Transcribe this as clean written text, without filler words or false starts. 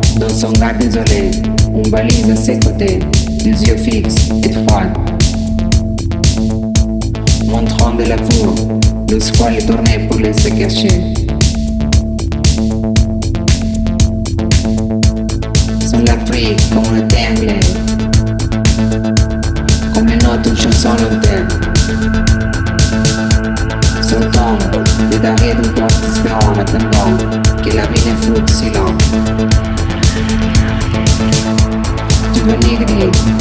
dans son regard désolé, on balise à ses côtés, des yeux fixes et froids. Montrant de la cour, le squale est tourné pour laisser cacher. Son la pris comme un temple, comme une autre chanson lointaine. Soltant les darrières d'un porte espérant en attendant que la vie ne floute si lent. Tu veux nigrer